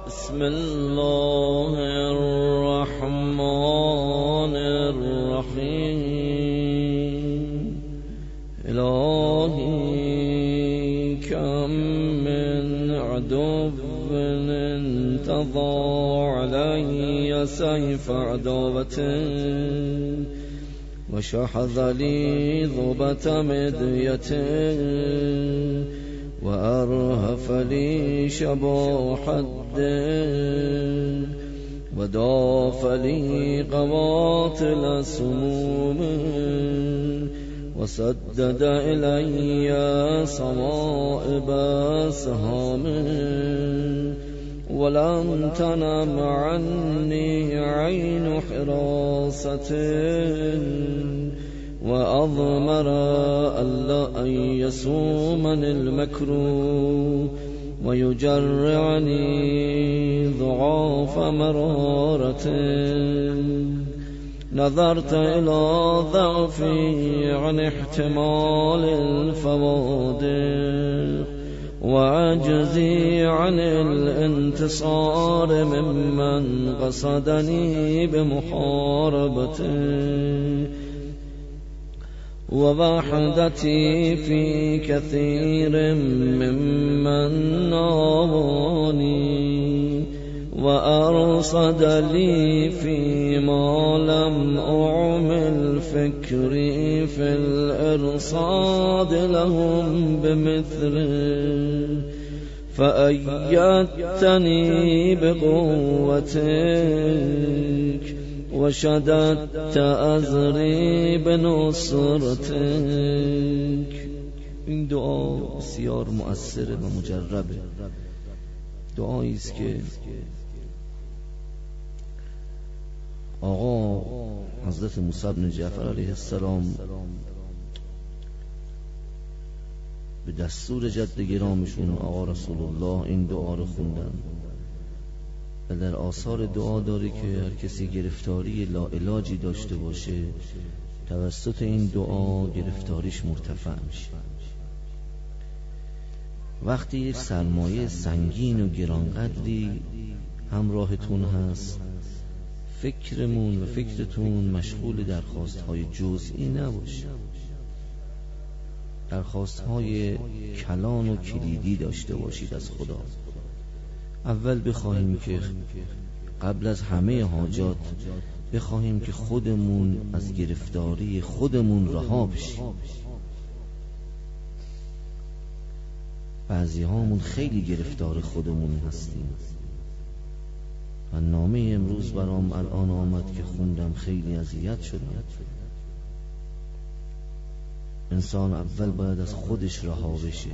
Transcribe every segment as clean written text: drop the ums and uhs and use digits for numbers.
بسم الله الرحمن الرحیم. الهی کم من عدو انتظى علی سیف عداوته وشحذ لي ضبة مديته وأرهف لي شبا حده وداف لي قواتل سموم وسدد إلي صوائب سهام ولم تنم عني عين حراسة وأضمر ألا أن يسومني المكر ويجرعني ضعاف مرارة نظرت إلى ضعفي عن احتمال الفوادق وعجزي عن الانتصار ممن قصدني بمحاربته ووحدتي في كثير ممن ناواني وأرصد لي فيما لم أعمل فكري في الإرصاد لهم بمثله فأيدتني بقوتك وشددت أزري بنصرتك. این دعا بسیار مؤثره و مجربه. دعایی است که آقا حضرت موسی بن جعفر علیه السلام به دستور جد گرامشون آقا رسول الله این دعا رو خوندن و در آثار دعا داره که هر کسی گرفتاری لاعلاجی داشته باشه توسط این دعا گرفتاریش مرتفع میشه. وقتی یک سرمایه سنگین و گرانقدری همراهتون هست فکرمون و فکرتون مشغول درخواست‌های جزئی نباشه، درخواست‌های کلان و کلیدی داشته باشید از خدا. اول بخواهیم که قبل از همه حاجات بخواهیم که خودمون از گرفتاری خودمون رها بشیم. بعضی هامون خیلی گرفتار خودمون هستیم و نامه امروز برام الان آمد که خوندم خیلی اذیت شدم. انسان اول باید از خودش رها بشه.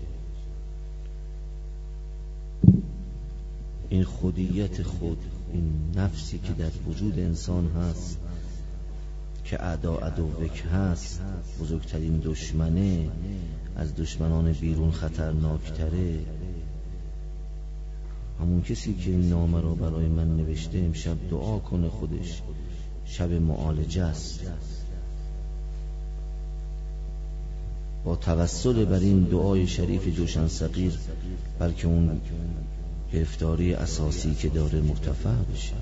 این خودیت خود، این نفسی که در وجود انسان هست که عدوک هست، بزرگترین دشمنه، از دشمنان بیرون خطرناکتره. همون کسی که این نامه را برای من نوشته امشب دعا کنه، خودش شب معالجه است. با توسل بر این دعای شریف جوشن صغیر بلکه اون گرفتاری اساسی که داره مرتفع بشه.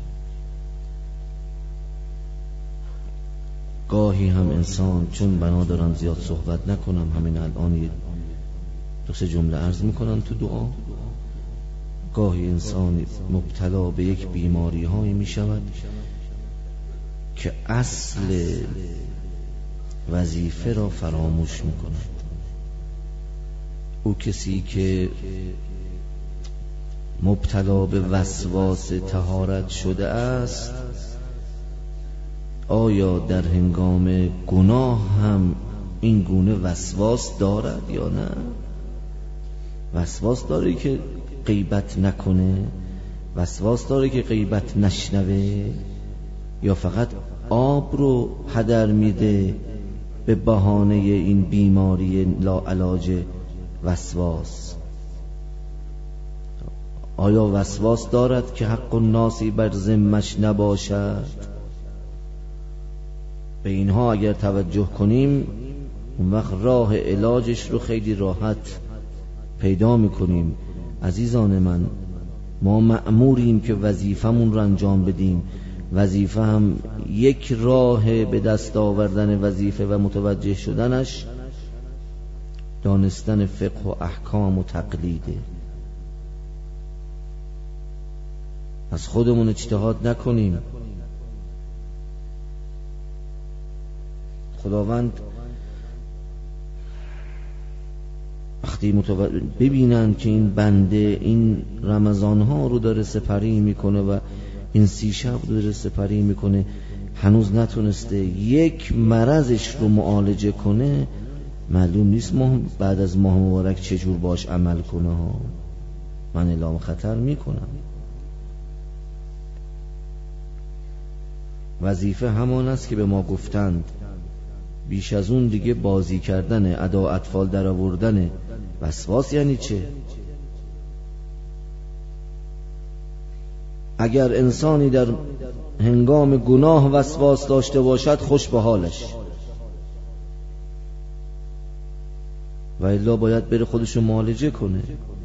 گاهی هم انسان، چون بنا دارم زیاد صحبت نکنم، همین الان دو سه جمله عرض میکنم تو دعا. گاهی انسان مبتلا به یک بیماری هایی میشود که اصل وظیفه را فراموش میکند. او کسی که مبتلا به وسواس طهارت شده است، آیا در هنگام گناه هم این گونه وسواس دارد یا نه؟ وسواس داره که غیبت نکنه، وسواس داره که غیبت نشنوه، یا فقط آب رو هدر میده به بهانه این بیماری لاعلاج وسواس؟ آیا وسواس دارد که حق الناسی بر ذمش نباشد؟ به اینها اگر توجه کنیم اون وقت راه علاجش رو خیلی راحت پیدا میکنیم. عزیزان من، ما مأموریم که وظیفمون رو انجام بدیم. وظیفه هم یک راه به دست آوردن وظیفه و متوجه شدنش دانستن فقه و احکام و تقلیده. از خودمون اجتهاد نکنیم. خداوند وقتی ببینن که این بنده این رمضان ها رو داره سپری میکنه و این 30 شب رو داره سپری میکنه، هنوز نتونسته یک مرضش رو معالجه کنه، معلوم نیست بعد از ماه مبارک چجور باش عمل کنه ها. من اعلام خطر میکنم. وظیفه همان است که به ما گفتند. بیش از اون دیگه بازی کردن، ادا اطفال در آوردن. وسواس یعنی چه؟ اگر انسانی در هنگام گناه وسواس داشته باشد خوش به حالش، و الا باید بره خودشو معالجه کنه.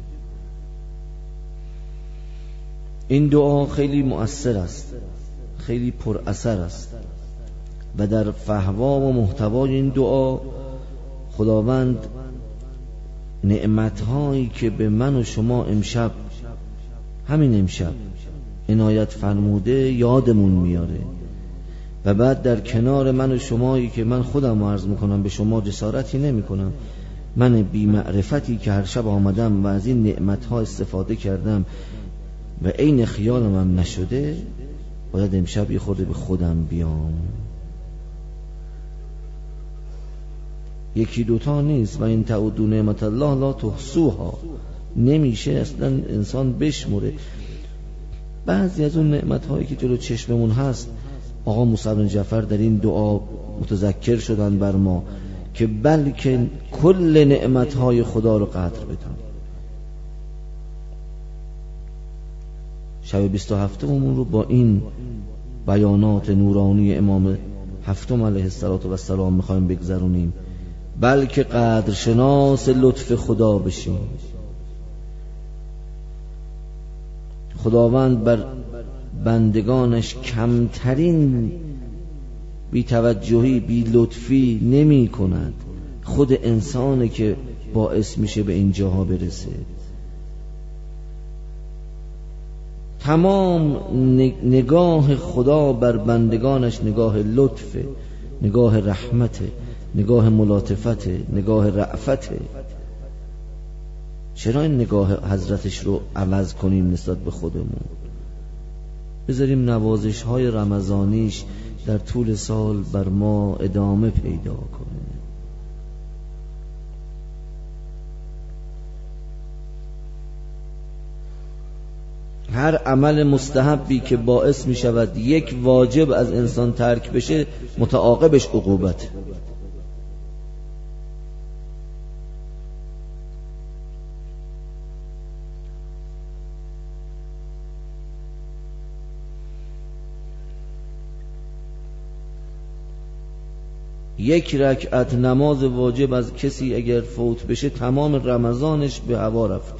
این دعا خیلی مؤثر است، خیلی پر اثر است و در فحوا و محتوای این دعا خداوند نعمتهایی که به من و شما امشب، همین امشب عنایت فرموده یادمون میاره و بعد در کنار من و شمایی که من خودم عرض میکنم، به شما جسارتی نمیکنم، من بی معرفتی که هر شب آمدم و از این نعمتها استفاده کردم و عین خیالم هم نشده، باید امشب یه خورده به خودم بیام. یکی دوتا نیست. و این تعدوا نعمت الله لا تحصوها، نمیشه اصلا انسان بشمره. بعضی از اون نعمتهایی که جلو چشممون هست، آقا موسی بن جعفر در این دعا متذکر شدن بر ما که بلکه کل نعمتهای خدا رو قدر بدون. شب 27 رو با این بیانات نورانی امام هفتم علیه السلام میخوایم بگذرونیم، بلکه قدرشناس لطف خدا بشیم. خداوند بر بندگانش کمترین بی توجهی، بی لطفی نمی کند. خود انسانه که باعث میشه به این جاها برسه. تمام نگاه خدا بر بندگانش نگاه لطفه، نگاه رحمته، نگاه ملاطفته، نگاه رأفته. چرا این نگاه حضرتش رو عوض کنیم نسبت به خودمون؟ بذاریم نوازش های رمضانیش در طول سال بر ما ادامه پیدا کنه. هر عمل مستحبی که باعث می شود یک واجب از انسان ترک بشه، متعاقبش عقوبت. یک رکعت نماز واجب از کسی اگر فوت بشه، تمام رمضانش به هوا رفته.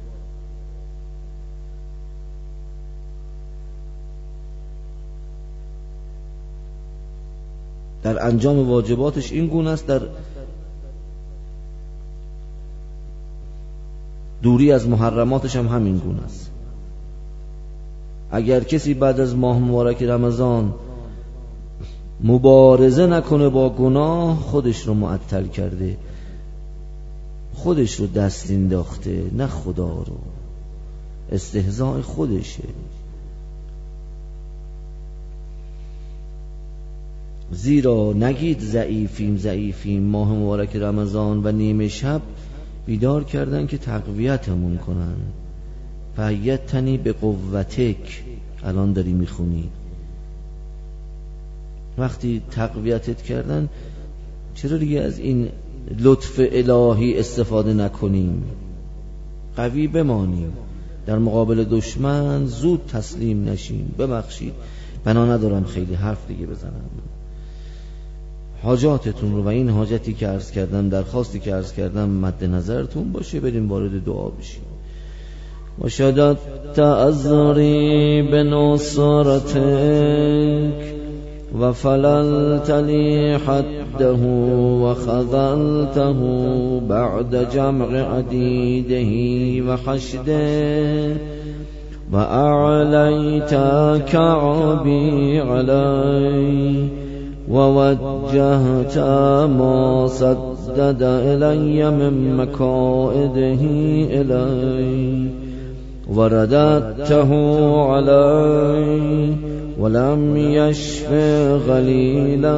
در انجام واجباتش این گونه است، در دوری از محرماتش هم همین گونه است. اگر کسی بعد از ماه مبارک رمضان مبارزه نکنه با گناه، خودش رو معطل کرده، خودش رو دست انداخته، نه خدا رو. استهزاء خودشه. زیرا نگید ضعیفیم، ماه مبارک رمضان و نیمه شب بیدار کردن که تقویتمون کنن. فایتنی به قوتک، الان داری میخونی. وقتی تقویتت کردن، چرا دیگه از این لطف الهی استفاده نکنیم؟ قوی بمانیم، در مقابل دشمن زود تسلیم نشیم. ببخشید، بنا ندارم خیلی حرف دیگه بزنم. حاجاتتون رو و این حاجتی که عرض کردم، درخواستی که عرض کردم مد نظرتون باشه. بریم وارد دعا بشیم. مشاهدات أزري بنصرتك وفللت لي حده وخذلته بعد جمع عديده وحشده وأعليت كعبي علي ووجهت ما سدد إلي من مكائده إلي ورددته علي ولم يشف غليلا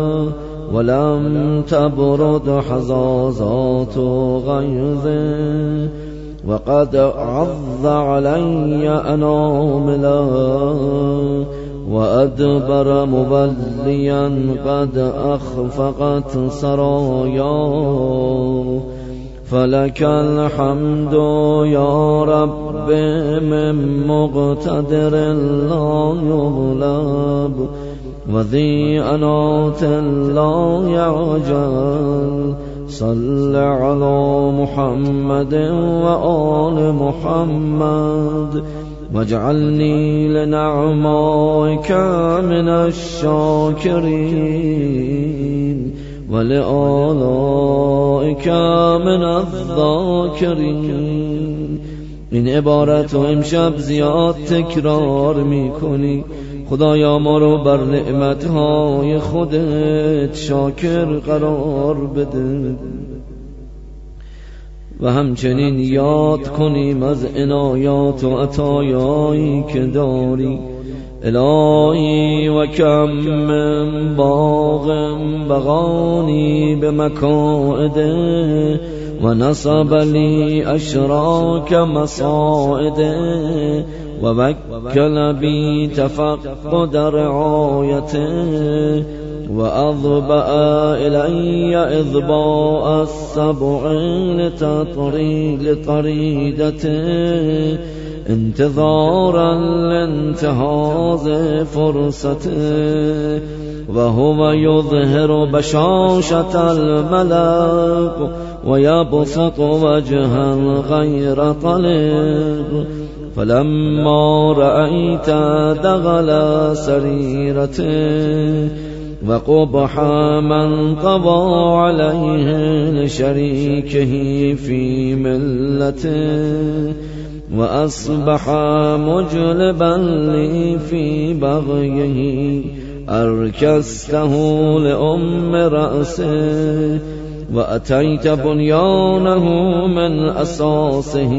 ولم تبرد حظاظات غيظه وقد عض علي أناملا وأدبر مبليا قد أخفقت سرايا فلك الحمد يا رب من مقتدر لا يغلب وذي أنات لا يعجل صل على محمد وآل محمد واجعلني لنعمائك من الشاكرين ولآلائك من الذاكرين. این عبارت رو امشب زیاد تکرار میکنی. خدایا ما رو بر نعمتهای خودت شاکر قرار بده و همچنین یاد کنیم از عنایات و عطایایی که داری. الهی و کم من باغ بغانی بمکائده و نصب لی اشراک مصائده و وکل بی تفقد رعایته و اضبع الی اضباء السبع لطریدته انتظارا لانتهاز فرصته وهو يظهر بشاشة الملك ويبسط وجها غير طلق فلما رأيت دغل سريرته وقبح من قضى عليه لشريكه في ملته وأصبح مجلبا لي في بغيه أركسته لأم رأسه وأتيت بنيانه من أساسه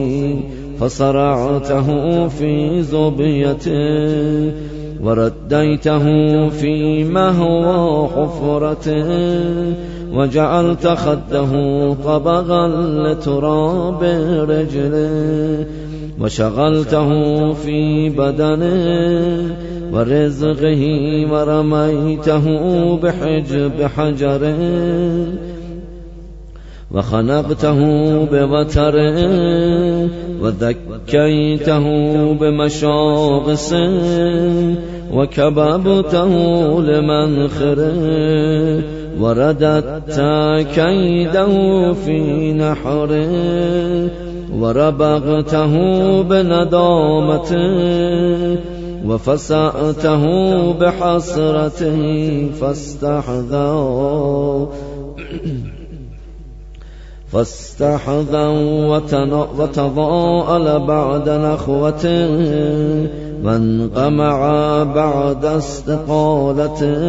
فصرعته في زبيته ورديته في مهوى حفرته وجعلت خده طبغا لتراب رجله وشغلته في بدنه ورزقه ورميته بحجب حجره وخنقته بوتره وذكيته بمشاغسه وكببته لمنخره ورددت كيده في نحره وربغته بندامته وفسأته بحسرته فاستحذى وتضاءل بعد نخوته وانقمع بعد استقالته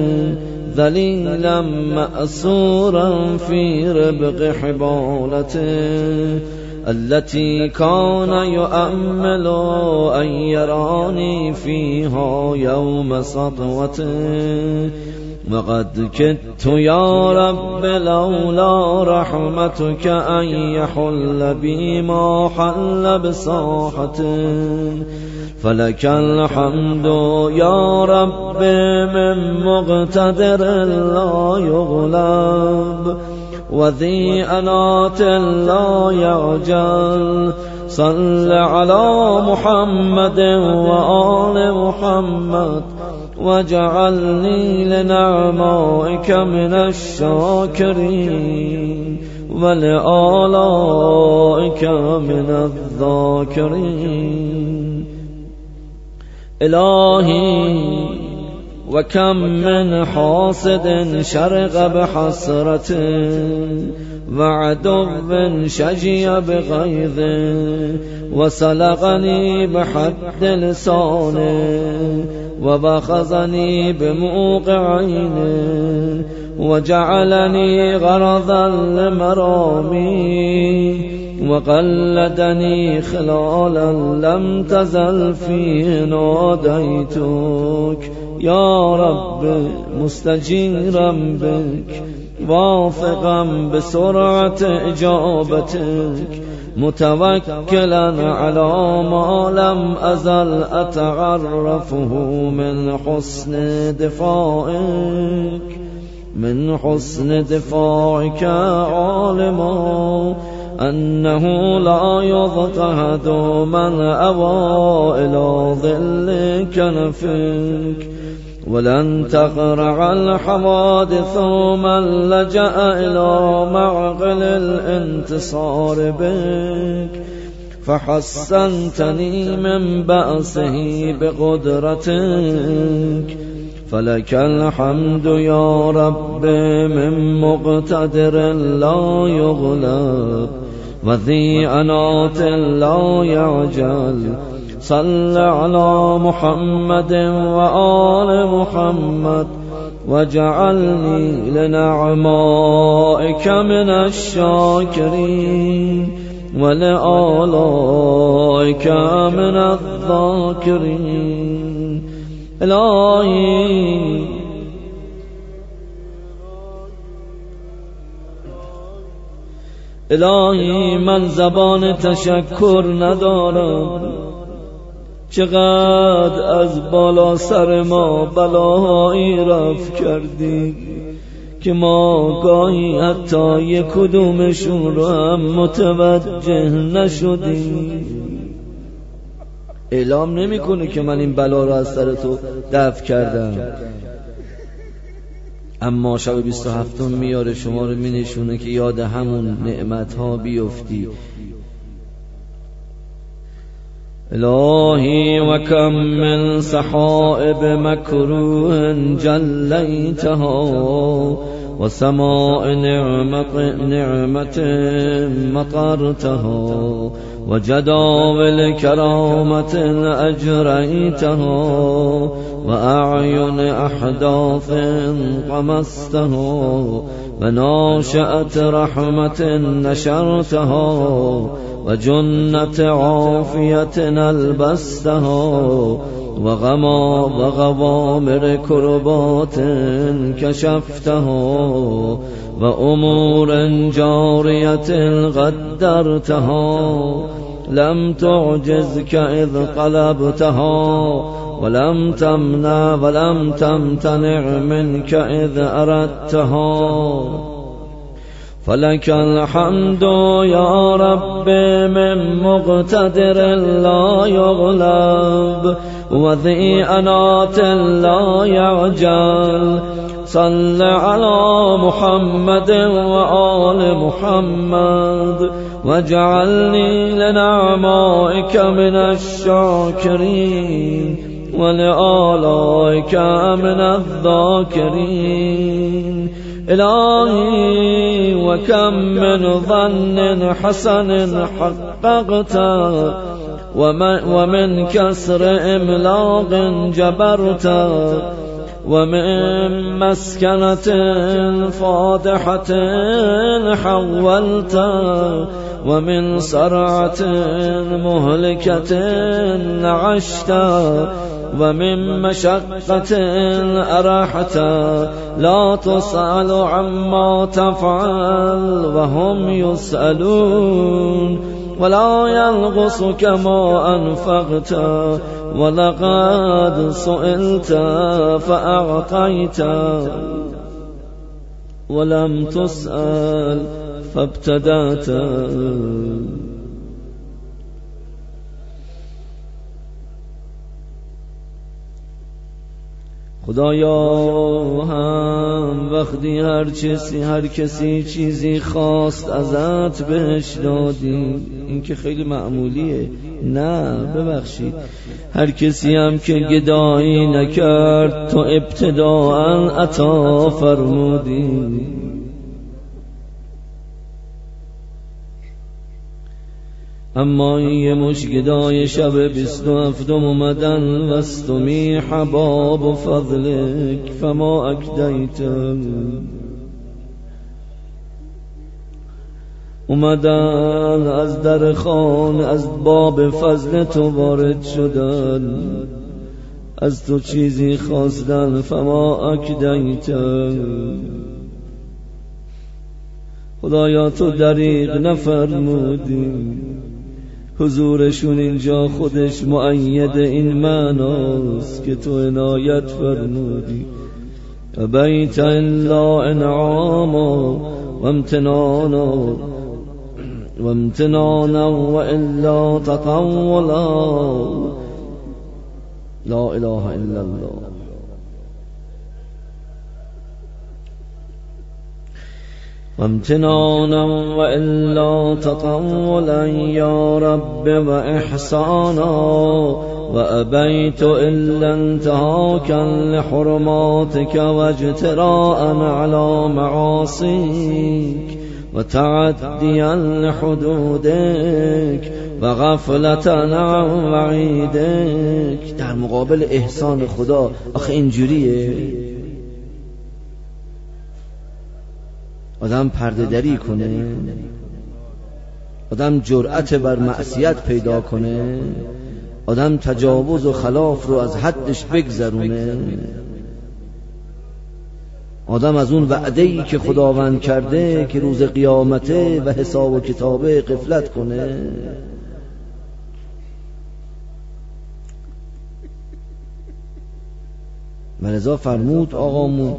ذليلا مأسورا في ربق حبالته التي كان يؤمل أن يراني فيها يوم سطوته وقد كدت يا رب لولا رحمتك أن يحل بي ما حل بساحته فلك الحمد يا رب من مقتدر لا يغلب وذي أنات لا يعجل صل على محمد وآل محمد واجعلني لنعمائك من الشاكرين ولآلائك من الذاكرين. إلهي وكم من حاسد شرق بحسرة وعدو شجي بغيظ وسلقني بحد لسانه وبخزني بموقع عينه وجعلني غرضا لمرامي وقلدني خلالا لم تزل فيه ناديتك يا رب مستجيرا بك واثقا بسرعة إجابتك متوكلا على ما لم أزل أتعرفه من حسن دفاعك عالما أنه لا يضطهد من أوى إلى ظل كنفك ولن تقرع الحوادث من لجأ إلى معقل الانتصار بك فحسنتني من بأسه بقدرتك فلك الحمد يا رب من مقتدر لا يغلب وذي أنات لا يعجل. صل على محمد وآل محمد واجعلني لنعمائك من الشاكرين ولآلائك من الذاكرين. إلهی من زبان تشکر ندارم، چقدر از بالا سر ما بلاهایی رفت کردی که ما گاهی حتی یک کدومشون رو هم متوجه نشدیم. اعلام نمیکنه که من این بلا رو از سر تو دفع کردم، اما شب 27 میاره شما رو مینشونه که یاد همون نعمتها بیفتی. الهی و کم من سحائب مکروه جلیتها و سماء نعمت مطرتها و جداول کرامت اجریتها و اعین احداث قمستها و ناشأت رحمت نشرتها و جنت عافیت البستها و غوامر کربات کشفتها و امور جاریت قدرتها لم تعجزك اذ قلبتها ولم تمتنع منك اذ اردتها. فلك الحمد يا رب من مقتدر لا يغلب وذي أنات لا يعجل. صل على محمد وآل محمد واجعلني لنعمائك من الشاكرين ولآلائك من الذاكرين. إلهي وكم من ظن حسن حققت ومن كسر إملاق جبرت ومن مسكنة فاضحة حولت ومن سرعة مهلكة عشت ومن مشقة أرحت. لا تسأل عما تفعل وهم يسألون ولا ينقصك ما أنفقت ولقد سئلت فأعطيت ولم تسأل فابتدأت. خدایا هم وقتی هر کسی چیزی خواست ازت بهش دادی. این که خیلی معمولیه. نه ببخشید، هر کسی هم که گدایی نکرد تو ابتداء عطا فرمودی. اما یه مش گدای شب 27 اومدن وستمی حباب و فضلک فما اکدیتم، اومدن از در خانه از باب فضل تو وارد شدن، از تو چیزی خواستن فما اکدیتم. خدایا تو دریغ نفرمودی، حضورشون اینجا خودش مؤید این معناست که تو عنایت فرمودی. ابیت الا انعاما و امتنانا و الا تطولا، لا اله الا الله. وامتنانا وإلا تطولا يا رب وإحسانا، وأبيت إلا انتهاكا لحرماتك واجتراء على معاصيك وتعديا لحدودك وغفلة عن وعيدك. در مقابل احسان خدا آخه اینجوریه آدم پرده دری کنه، آدم جرأت بر معصیت پیدا کنه، آدم تجاوز و خلاف رو از حدش بگذرونه، آدم از اون وعده‌ای که خداوند کرده که روز قیامته و حساب و کتابه غفلت کنه. ولذا فرمود آقامون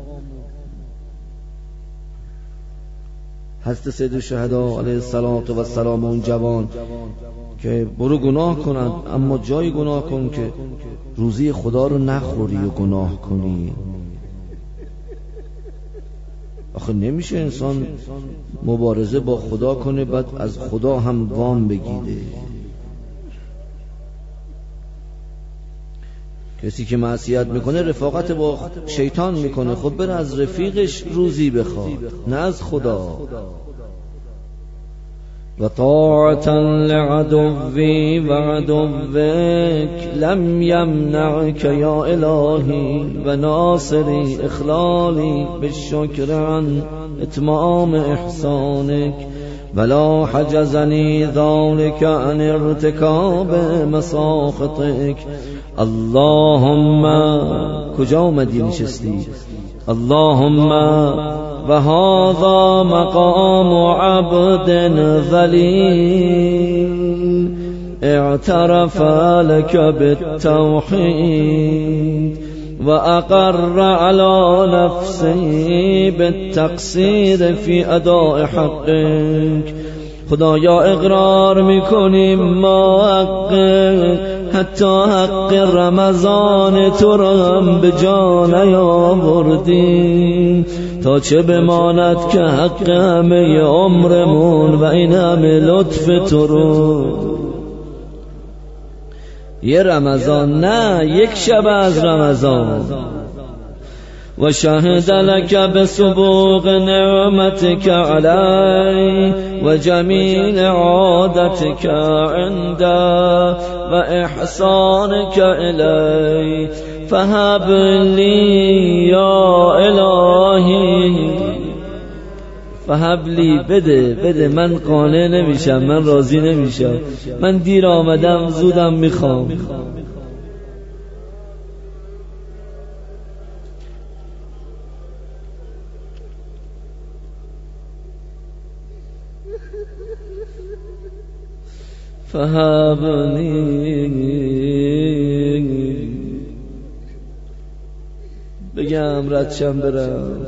حضرت سید الشهدا علیه السلام اون جوان که برو گناه کند، اما جای گناه کن که روزی خدا رو نخوری و گناه کنی. آخه نمیشه انسان مبارزه با خدا کنه بعد از خدا هم وام بگیره. کسی که معصیت میکنه رفاقت با شیطان میکنه، خب بره از رفیقش روزی بخواد نه از خدا. و طاعتا لعدوی و عدوک لم یمنعک یا الهی و ناصری اخلالی بالشکر عن اتمام احسانک ولا حجزنی ذلك عن ارتکاب مساخطک. اللهم کجا اومدی نشستی؟ اللهم و هذا مقام عبد ذلیل اعترف لك بالتوحید و اقر على نفسه بالتقصیر فی اداء حقك. خدایا اقرار میکنیم ما حتی حق رمضان تو را هم به جا نیاوردیم، تا چه بماند که حق همه عمرمون و این همه لطف تو رو یه رمضان نه یک شب از رمضان. و شهد لك بسبوغ نعمتك علی و جمیل عادتك عنده و احسانك الی فهب لی یا الهی، فهب لی بده من قانع نمیشم، من راضی نمیشم، من دیر آمدم زودم میخوام. فهبنی بگم ردشم برم.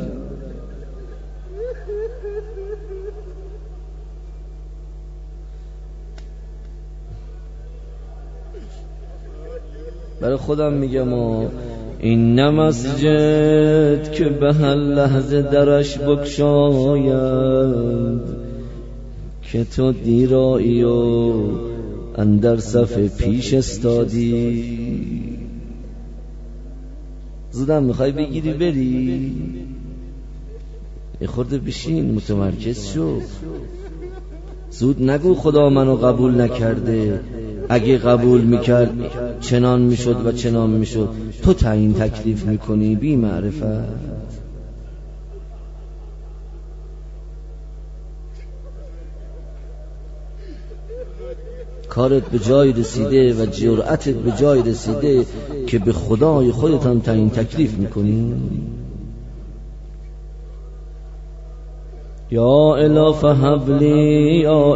برای خودم میگم این مسجد که به هر لحظه درش بگشاید که تو دیرایی و اندر صف پیش استادی. زودم میخوای بگیری بری؟ یه خورده بشین، متمرکز شو. زود نگو خدا منو قبول نکرده، اگه قبول میکرد چنان میشد و چنان میشد. تو تعیین تکلیف میکنی بی معرفت. کارت به جای رسیده و جرأتت به جای رسیده که به خدای خودت هم تعیین تکلیف میکنی. یا اله فهب لی یا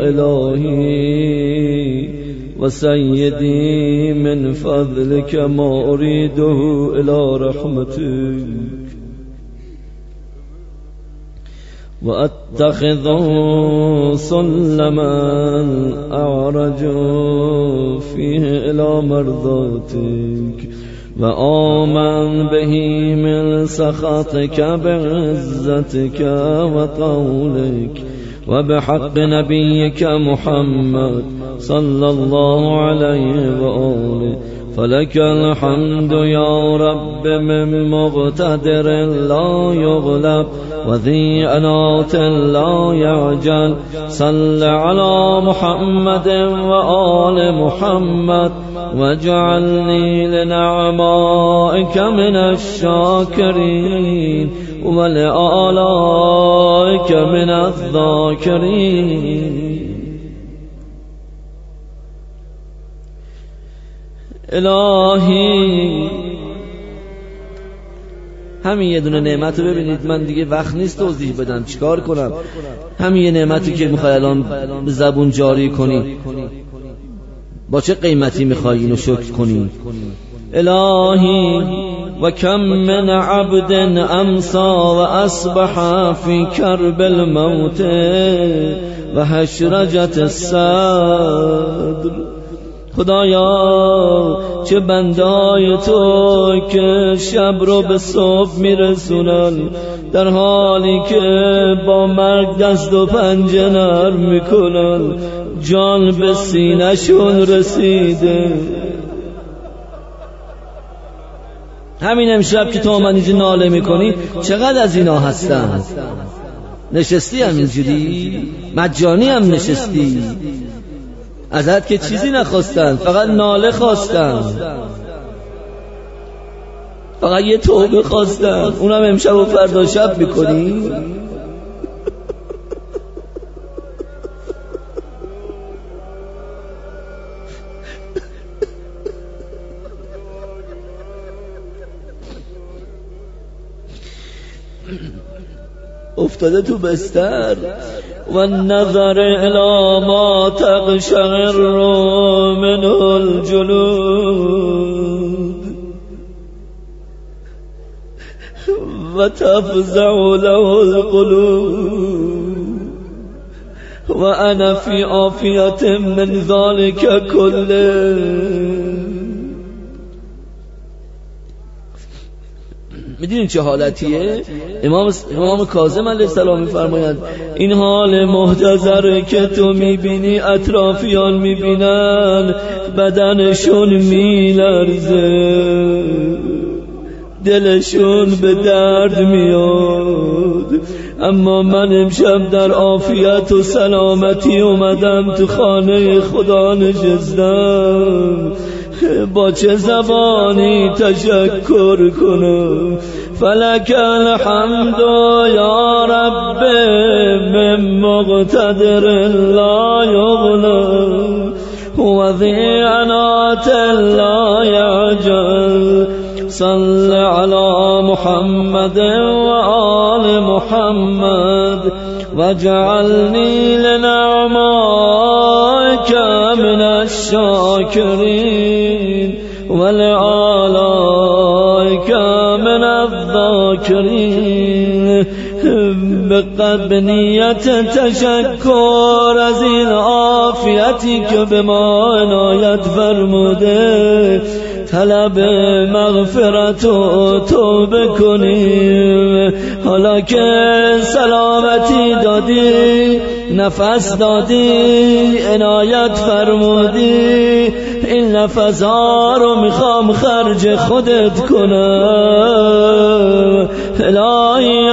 الهی و سیدی من فضلک ما اریده الی رحمتک و اتخذ سلما اعرج فیه الی مرضاتک و آمن بهی من سخطک بعزتک و قولک و بحق نبیک محمد صلی الله علیه و آله. فلک الحمد یا رب من مقتدر لا یغلب و ذی عنات لا یعجل. صل علی محمد و آل محمد واجعلنی لنعمائک من الشاکرین و لآلائک من الذاکرین. الهی همین یه دونه نعمت رو ببینید. من دیگه وقت نیست توضیح بدم، چیکار کنم. همین یه نعمتی که میخوای الان به زبون جاری کنی، با چه قیمتی میخوای اینو شکر کنی؟ الهی و کم من عبد امسا و اصبح فی کرب الموت و حشرجت الصدر. خدایا چه بندای تو که شب رو به صبح میرسونن در حالی که با مرگ دست و پنجه نرم میکنن، جان به سینه‌شون رسیده. همین امشب که تو من اینجا ناله میکنی، چقدر از اینا هستن؟ نشستی همینجوری مجانی هم نشستی، ازت که چیزی نخواستن، فقط ناله خواستن، فقط یه توبه خواستن، اونم امشب و فردا شب میکنی؟ افتاده تو بستر و نظر الی ما تقشعر منه الجلود و تفزع له القلوب و انا فی عافیت من ذلك کله. میدونین چه حالتیه؟ امام کاظم علیه السلام میفرمایند این حال محتضر که تو میبینی اطرافیان میبینن، بدنشون میلرزه، دلشون به درد میاد. اما من امشب در عافیت و سلامتی اومدم تو خانه خدا نشستم، با چه زبانی تشکر کنم؟ فلک الحمد یا رب من مقتدر لا یغلب و ذی عنات لا یعجل. صل علی محمد و آل محمد واجعلنی لنعمائک من الشاکرین و لآلائک من الذاکرین. به نیت تشکر از این عافیتی که به ما عنایت فرموده، طلب مغفرت و توبه کنیم. حالا که سلامتی دادی، نفس دادی، عنایت فرمودی، این نفس‌ها رو میخوام خرج خودت کنم. الهی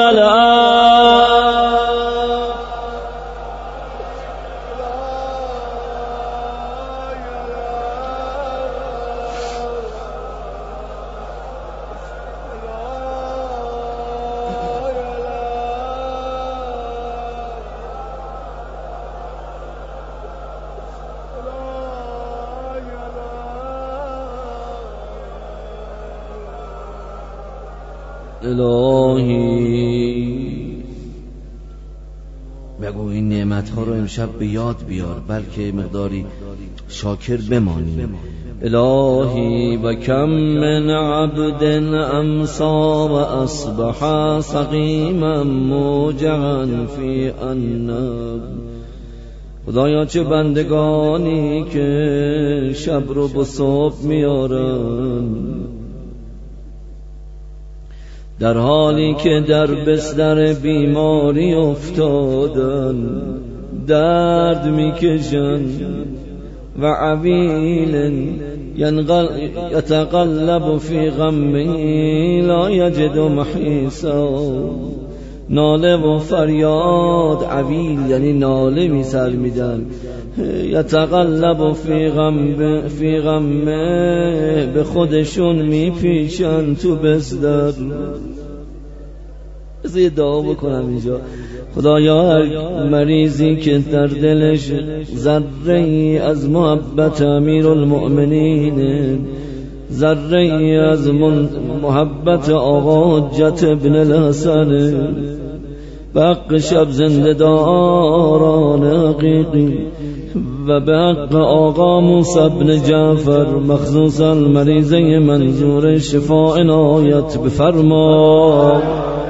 الهی بگو این نعمت‌ها رو امشب به یاد بیار، بلکه مقداری شاکر بمانیم. الهی و کم من عبد امسا و اصبح سقیما موجعا فی النب. خدایا چه بندگانی که شب رو به صبح میارن، در حالی که در بستر بیماری افتادن، درد میکشن و عویل یتقلب فی غمه لا یجد محیصا. ناله و فریاد، عویل یعنی ناله می سر میدن، یتقلب فی غمه به خودشون میپیچن تو بستر. بذار یه دعا بکنم اینجا. خدایا هر مریضی که در دلش ذره‌ای از محبت امیرالمؤمنین، ذره‌ای از محبت آقا حجت ابن الحسن، به حق شب زنده داران حقیقی و به حق آقا موسی بن جعفر، مخصوصا مریضه منظور شفاء عنایت بفرما.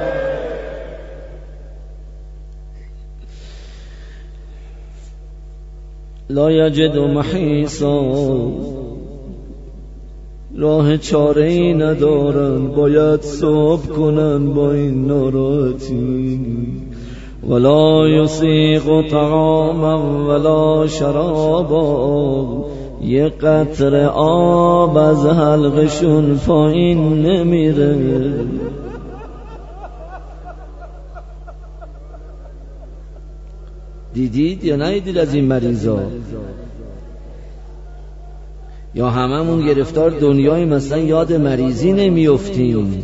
لا یجد محیصا، راه چاره‌ای ندارن، باید صبح کنن با این ناراحتی. ولا یسیغ طعاما ولا شرابا، یه قطره آب از حلقشون پایین نمیره. دیدید یا ندیدید از این مریضا؟ یا هممون گرفتار دنیای مثلا یاد مریضی نمیافتیم.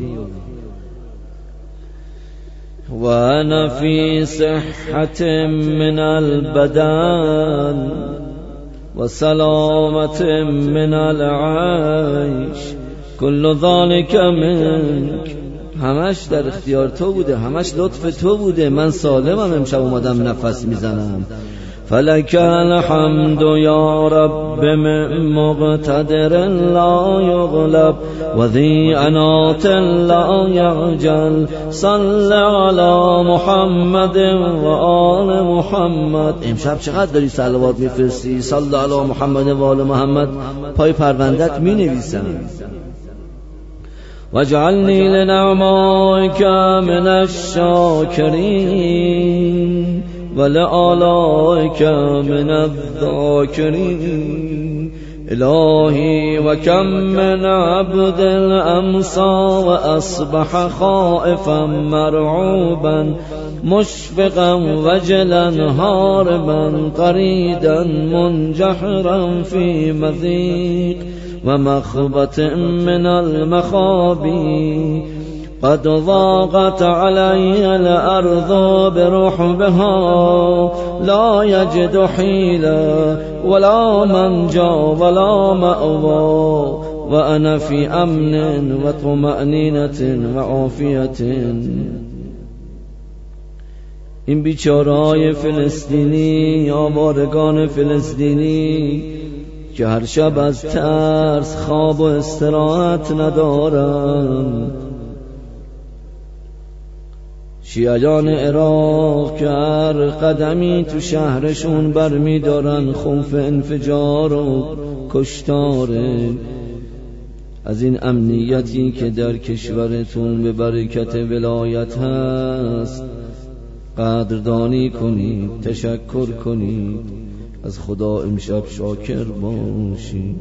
و انا فی صحت من البدن و سلامت من العیش، کل ذالک منک. همش در اختیار تو بوده، همش لطف تو بوده. من سالمم، امشب اومدم نفس میزنم. فلک الحمد یا رب من مقتدر لا یغلب و ذی عنات لا یعجل. صل علی محمد و آل محمد. امشب چقدر داری صلوات میفرستی؟ صل علی محمد و آل محمد. پای پروندت می نویسم. واجعلنی لنعمائک من الشاکرین ولآلائک من الذاکرین. الهی و کم من عبد امسا و اصبح خائفا مرعوبا مشفقا وجلا هاربا قریدا منجحرا فی مضیق و مخبت من المخابی. قد ضاقت علی الارض برحبها لا یجد حیلا ولا منجا ولا مأوا و انا فی امن و طمأنینت و عافیت. این بیچاره‌های فلسطینی، آوارگان فلسطینی که هر شب از ترس خواب و استراحت ندارن، شیعیان عراق که هر قدمی تو شهرشون برمی دارن خوف انفجار و کشتاره، از این امنیتی که در کشورتون به برکت ولایت هست قدردانی کنید، تشکر کنید، از خدا امشب شاکر باشید.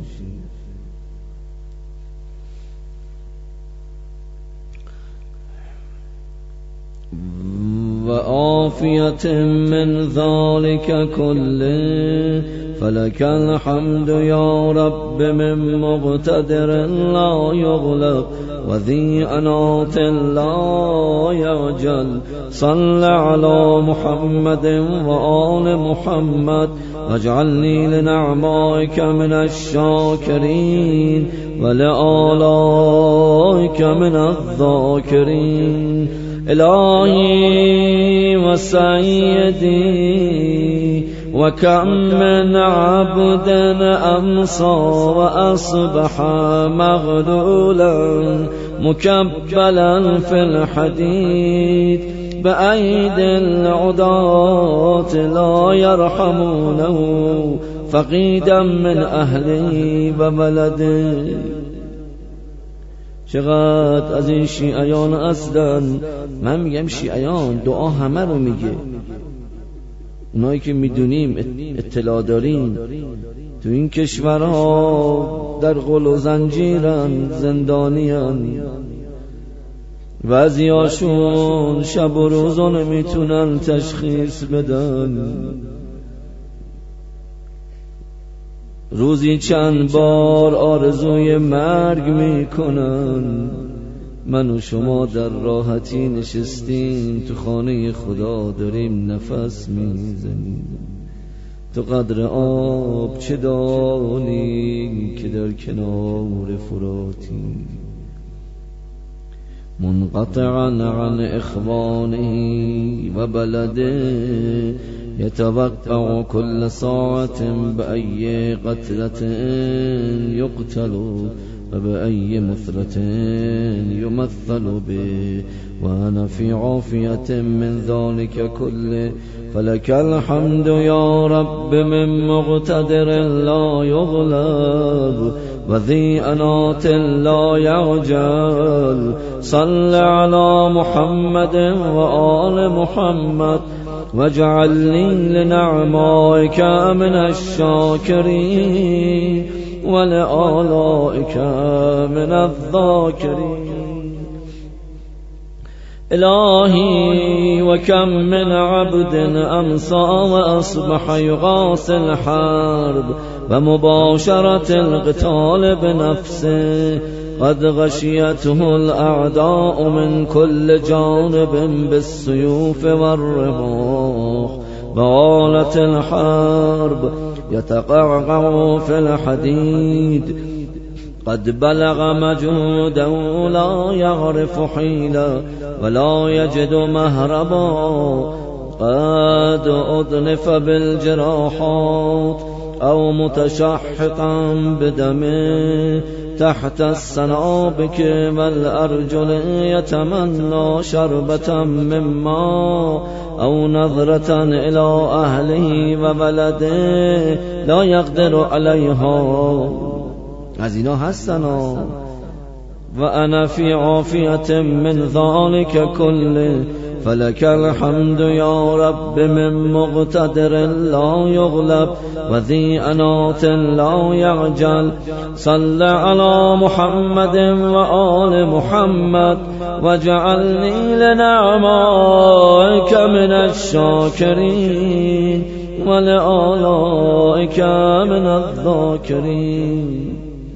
و عافیت من ذلك كله فلك الحمد یا رب من مقتدر لا یغلب و ذی عنات لا یعجل. صل علی محمد و آل محمد واجعلنی لنعمائك من الشاکرین و لآلائك من الذاکرین. الهی و سیدی و کم من عبد امسى و اصبح مغلولا مكبلا في الحديد بأيدي العداة لا يرحمونه فقيدا من اهله و بلده. چقدر از این شیعیان اصلا، من میگم شیعیان دعا همه رو میگه، اونایی که میدونیم اطلاع داریم تو این کشورها در غل و زنجیرن، زندانیان، بعضیاشون شب و روزا نمیتونن تشخیص بدن، روزی چند بار آرزوی مرگ میکنن. من و شما در راحتی نشستیم تو خانه خدا داریم نفس میزنیم. تو قدر آب چه دانی که در کنار فراتی، منقطعا عن اخوانه و بلده يتوقع كل ساعة بأي قتلة يقتل وبأي مثلة يمثل به وأنا في عافية من ذلك كله فلك الحمد يا رب من مقتدر لا يغلب وذي أنات لا يعجل. صل على محمد وآل محمد واجعلني لنعمائك من الشاكرين ولآلائك من الذاكرين. إلهي وكم من عبد أمسى وأصبح يغاصي الحرب ومباشرة القتال بنفسه قد غشيته الأعداء من كل جانب بالسيوف والرماح وآلة الحرب يتقعقع في الحديد قد بلغ مجهودا لا يعرف حيلا ولا يجد مهربا قد أضنف بالجراحات أو متشحقا بدمه تحت السنابك والأرجل يتمنى شربة من ماء أو نظرة إلى أهله وبلده لا يقدر عليها. از اینا هستنا و انا فی عافیت من ذلك كله فلك الحمد یا رب من مقتدر لا یغلب و ذی انات لا یعجل. صل علی محمد و آل محمد واجعلنی لنعمائك من الشاکرین ولآلائك من الذاکرین.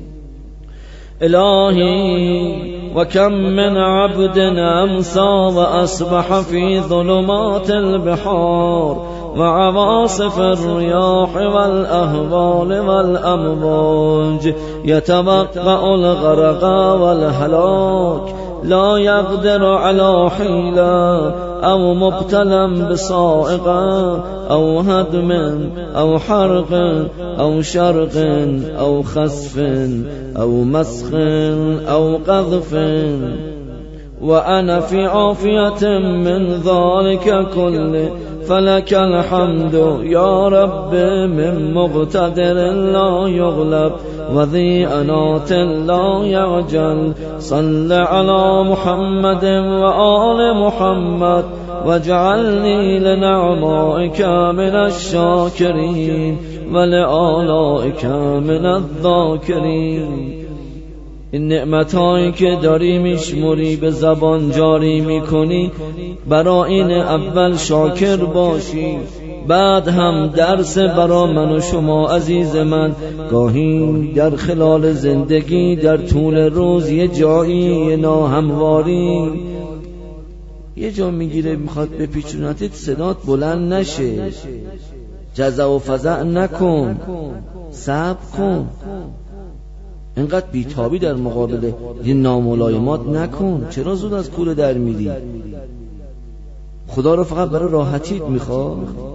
إلهي وكم من عبد أمسى وأصبح في ظلمات البحار وعواصف الرياح والأهوال والأمواج يتوقع الغرق والهلاك لا يقدر على حيلة أو مبتلا بصائقة أو هدم أو حرق أو شرق أو خسف أو مسخ أو قذف وأنا في عافية من ذلك كله فلك الحمد يا رب من مقتدر لا يغلب وذي أنات لا يعجل صل على محمد وآل محمد واجعلني لنعمائك من الشاكرين ولآلائك من الذاكرين. این نعمتهایی که داری میشمری به زبان جاری میکنی برای این اول شاکر باشی، بعد هم درس برا من و شما عزیز من. گاهی در خلال زندگی در طول روز یه جایی ناهمواری یه جا میگیره میخواد بپیچونتت، صدات بلند نشه، جزع و فزع نکن، صبر کن، اینقدر بیتابی در مقابل یه ناملایمات نکن. چرا زود از کوره در میری؟ خدا رو فقط برای راحتیت میخواد؟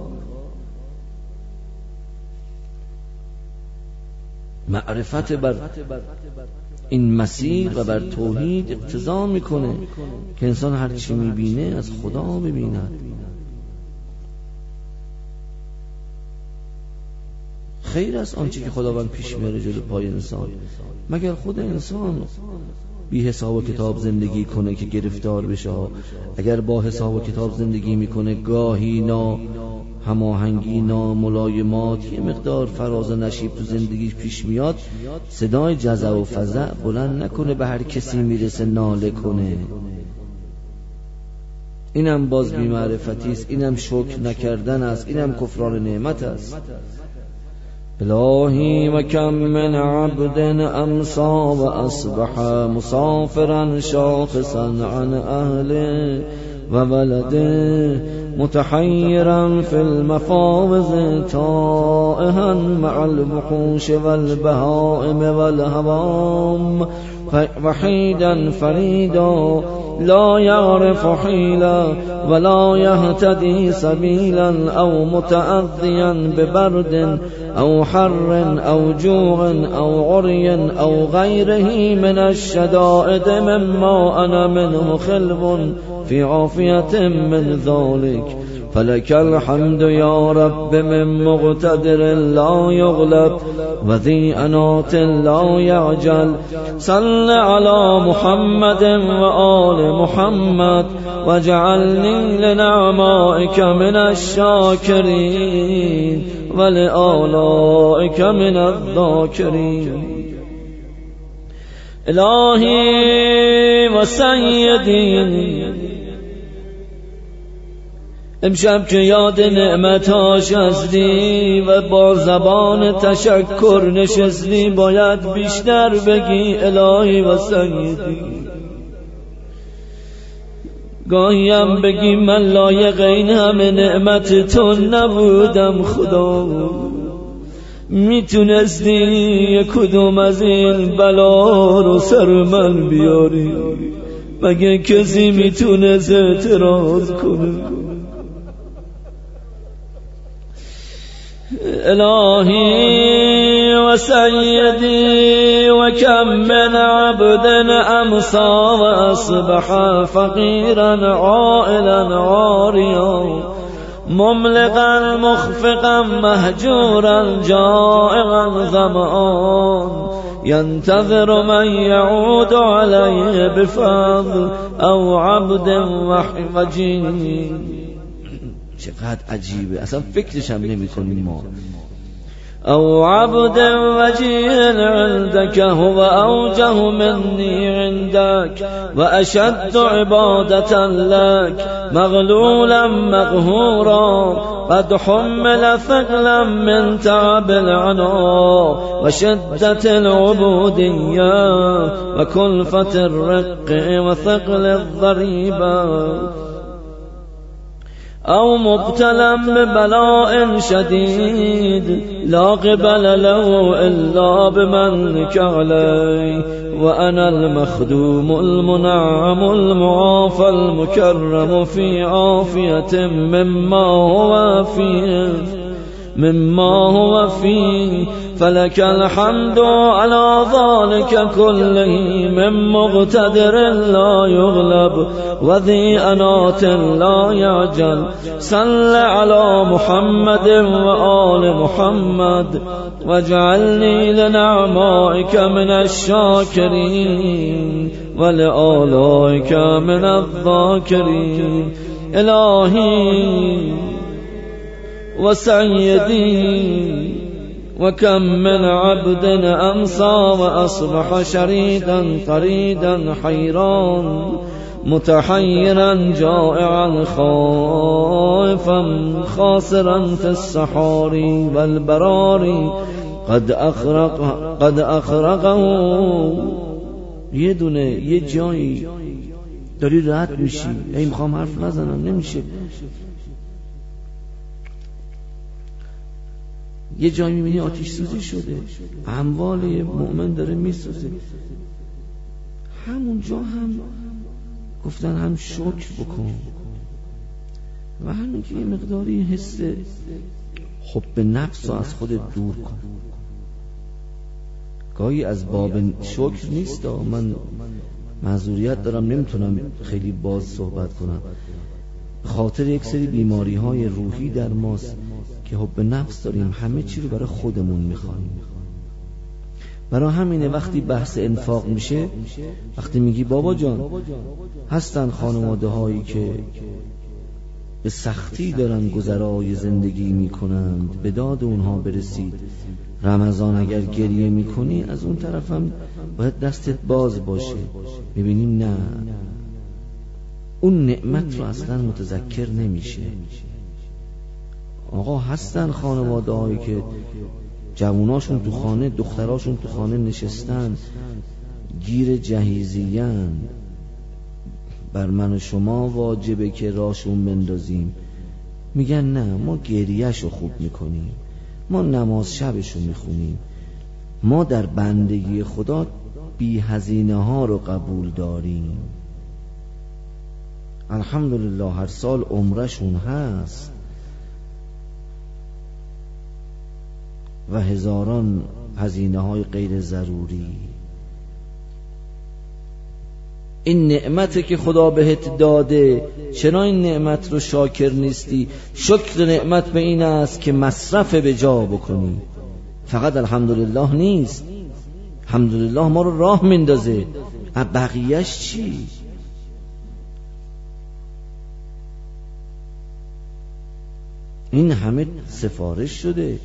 معرفت بر این مسیر و بر توحید اقتضا میکنه که انسان هر چی میبینه از خدا ببیند. خیر از آنچه که خداوند پیش میاره جلو پای انسان، مگر خود انسان بی حساب و کتاب زندگی کنه که گرفتار بشه. اگر با حساب و کتاب زندگی میکنه گاهی هماهنگی ملایمات یه مقدار فراز و نشیب تو زندگیش پیش میاد، صدای جزع و فزع بلند نکنه، به هر کسی میرسه ناله کنه. اینم باز بی‌معرفتی است، اینم شکر نکردن است، اینم کفران نعمت است. الهی و کم من عبد امسا و اصبح مسافرا شاخصا عن اهله و ولده متحیرا فی المفاوض تائها مع الوحوش والبهائم والهوام وحیدا فریدا لا يعرف حيلا ولا يهتدي سبيلا أو متأذيا ببرد أو حر أو جوع أو عري أو غيره من الشدائد مما أنا منه خلب في عافية من ذلك فلك الحمد يا رب من مقتدر لا يغلب وذي أنات لا يعجل صل على محمد وآل محمد واجعلني لنعمائك من الشاكرين ولآلائك من الذاكرين. إلهي وسيدي امشب که یاد نعمتاش هستی و با زبان تشکر نشستی باید بیشتر بگی الهی و سیدی. گاهی هم بگی من لایق این همه نعمت تو نبودم خدا، میتونستی یک کدوم از این بلا رو سر من بیاری، مگه کسی میتونست اعتراض کنه؟ إلهي وسيدي وكم من عبد أمسى وأصبح فقيرا عائلا عاريا مملقا مخفقا مهجورا جائعا ظمآن ينتظر من يعود عليه بفضل أو عبد وجين. چقدر عجیبه، اصلا فکرش هم نمی کنیم ما. او عبد وجیه عندك هو اوجه مني عندك واشد عبادة لك مغلولا مغهورا قد حمل ثقلا من تعب العناء وشدة العبودية وكلفة الرق وثقل الضريبة أو مبتلى ببلاء شديد لا قبل له إلا بمنك علي وأنا المخدوم المنعم المعافى المكرم في عافية مما هو فيه فلك الحمد على ذلك ذلك كله من مقتدر لا يغلب وذي أنات لا يعجل صل على محمد وآل محمد واجعلني لنعمائك من الشاكرين ولآلائك من الذاكرين. إلهي وسيدي وكم من عبد أمسى وأصبح شريدا طريدا حيران متحيرا جائعا خائفا خاسرا في السحار والبرار قد أخرقه. یه دونه یه جایی داری رد میشی، ای میخوام حرف نزنم نمیشه، یه جایی میبینی آتش سوزی شده، اموال مؤمن داره میسوزه، همونجا هم گفتن هم شکر بکن و همین که یه مقداری حس حب نفس رو از خودت دور کن. گاهی از باب شکر نیست، من معذوریت دارم نمیتونم خیلی باز صحبت کنم، خاطر یک سری بیماری های روحی در ماست که حب نفس داریم، همه چی رو برای خودمون میخوایم. برای همینه وقتی بحث انفاق میشه، وقتی میگی بابا جان هستن خانواده هایی که به سختی دارن گذرای زندگی میکنند، به داد اونها برسید. رمضان اگر گریه میکنی، از اون طرف هم باید دستت باز باشه. میبینیم نه، اون نعمت رو اصلا متذکر نمیشه. آقا هستن خانواده هایی که جواناشون تو خانه، دختراشون تو خانه نشستن، گیر جهیزیان، بر من و شما واجبه که راشون بندازیم. میگن نه، ما گریهشو خوب میکنیم، ما نماز شبشو میخونیم، ما در بندگی خدا بی هزینه ها رو قبول داریم. الحمدلله هر سال عمرشون هست و هزاران هزینه های غیر ضروری. این نعمته که خدا بهت داده، چرا این نعمت رو شاکر نیستی؟ شکر نعمت به این است که مصرف به جا بکنی. فقط الحمدلله نیست، الحمدلله ما رو راه میندازه، بقیهش چی؟ این همه سفارش شده.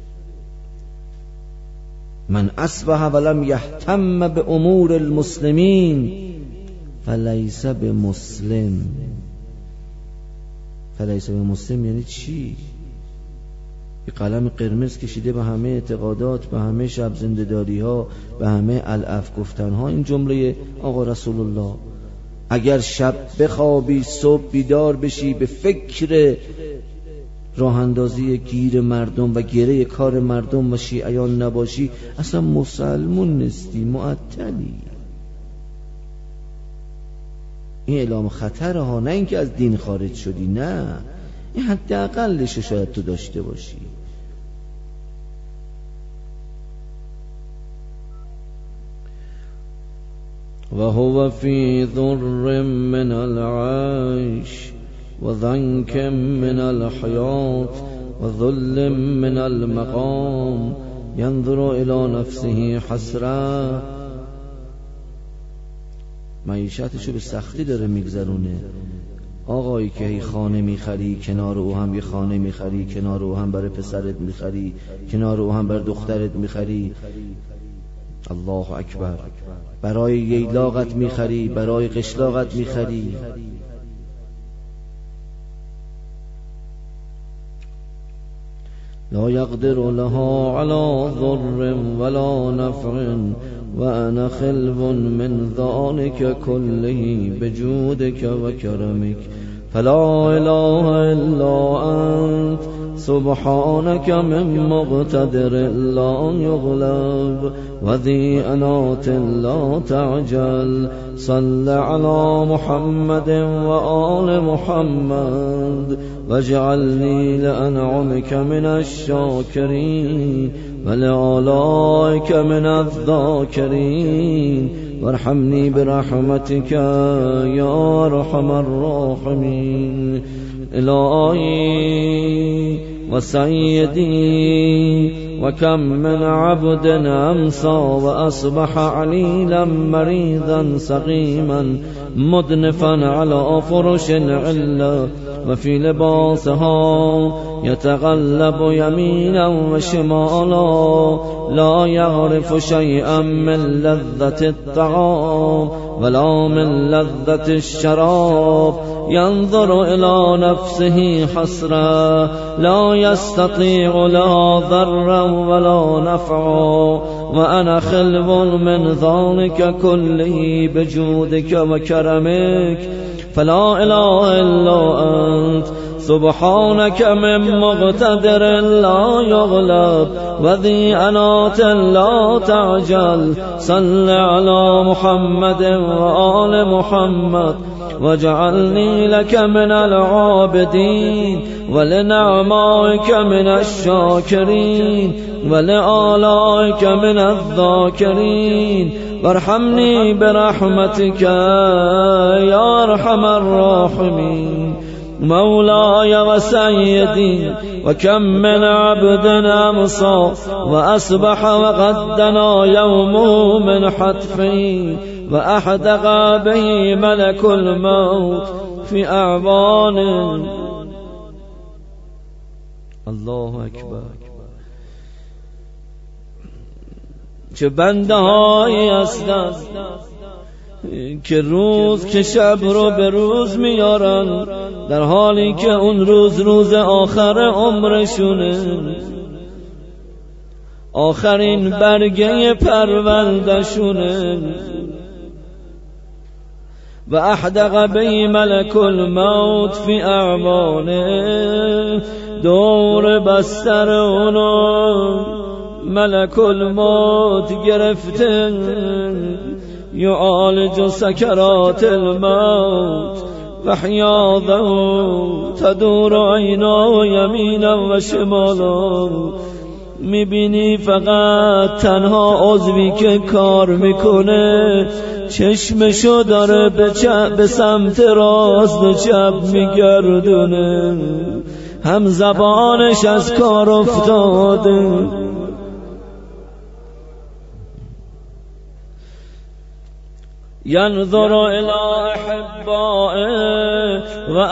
من اصبح ولم یهتم به امور المسلمین فلیس به مسلم. فلیس به مسلم یعنی چی؟ یه قلم قرمز کشیده به همه اعتقادات، به همه شب زنده‌داری ها، به همه العف گفتن ها. این جمله آقا رسول الله. اگر شب بخوابی صبح بیدار بشی، به فکر راه اندازی گیر مردم و گره کار مردم و شیعیان نباشی، اصلا مسلمون نیستی، معطلی. این اعلام خطر ها، نه اینکه از دین خارج شدی، نه، این حداقلش شاید تو داشته باشی. و هو فی ضر من العیش و ضنک من الحیات و ذل من المقام ینظر الی نفسه حسرة. معیشتشو به سختی داره میگذرونه. آقایی که هی خانه میخری، کنار او هم یه خانه میخری، کنار او هم برای پسرت میخری، کنار او هم برای دخترت میخری، الله اکبر، برای ییلاقت میخری، برای قشلاقت میخری. لا يقدر لها على ضر ولا نفع وأنا خلو من ذلك كله بجودك وكرمك فلا إله إلا أنت سبحانك من مقتدر لا يغلب وذي أنات لا تعجل صل على محمد وآل محمد واجعلني لأنعمك من الشاكرين ولآلائك من الذاكرين وارحمني برحمتك يا أرحم الراحمين. إلهي وسيدي وكم من عبد أمسى وأصبح عليلا مريضا سقيما مدنفا على فرش علة وفي لباسها يتغلب يمينا وشمالا لا يعرف شيئا من لذة الطعام ولا من لذة الشراب ينظر إلى نفسه حسرا لا يستطيع لا ضرا ولا نفعا وأنا خلو من ذلك كله بجودك وكرمك فلا إله إلا أنت سبحانك من مقتدر لا يغلب وذي أنات لا تعجل. صل على محمد وآل محمد واجعلني لك من العابدين ولنعمائك من الشاكرين ولآلائك من الذاكرين وارحمني برحمتك يا أرحم الراحمين. مولاي وسيدي وكم من عبد أمسى وأصبح وقد دنا يومه من حتفه وأحدق به ملك الموت في أعوان. الله أكبر. چه بنده هایی هستند که روز که شب رو به روز میارن در حالی که اون روز آخر عمرشونه، آخرین برگه پروندشونه. و احدق به ملک الموت فی اعوانه، دور بستر اونو ملک الموت گرفته يعالج سكرات الموت وحياضه تدور عيناه يمينا وشمالا. میبینی فقط تنها عضوی که کار میکنه چشمشو داره به سمت راست و چپ میگردونه، هم زبانش از کار افتاده. ينظر إلى أحبائه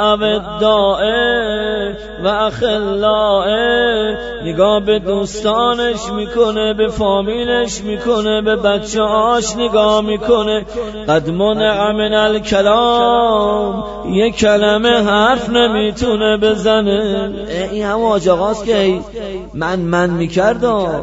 وأودائه وأخلائه، نگاه به دوستانش میکنه، به فامیلش میکنه، به بچه‌هاش نگاه میکنه. قد منع من الکلام، یک کلمه حرف نمیتونه بزنه. این هم حاج آقاست که من میکردم.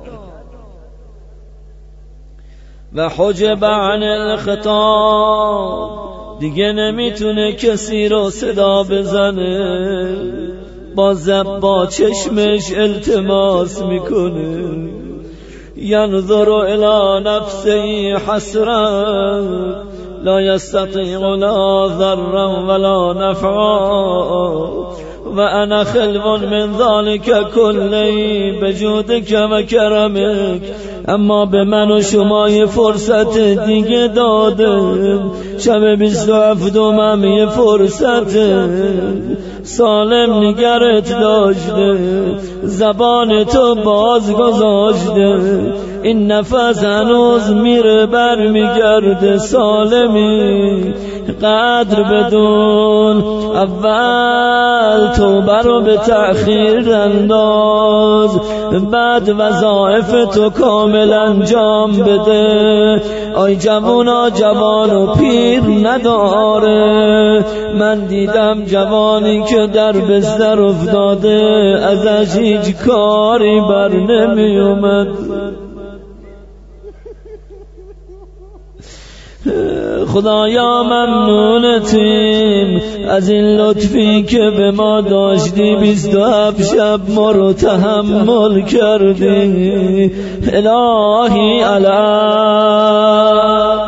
و حجب عن الخطاب، دیگه نمیتونه کسی رو صدا بزنه، با چشمش التماس میکنه. ینظر الى نفسه حسرا لا يستطيع لا ضرا ولا نفعا و انا خلو من ذلك كله بجودك و کرمک. اما به من و شما یه فرصت دیگه داده، شب 27 یه فرصت سالم نگرت داشته، زبان تو باز گذاشته، این نفس هنوز میره بر میگرده. سالمی قدر بدون، اول توبه رو به تأخیر انداز، بعد وظایف تو کامل انجام بده. آی جوونا، جوان و پیر نداره. من دیدم جوانی که در بستر افتاده، ازش هیچ کاری بر نمی اومد. خدایا ممنونتیم از این لطفی که به ما داشتی، 27 شب ما رو تحمل کردی. الهی علی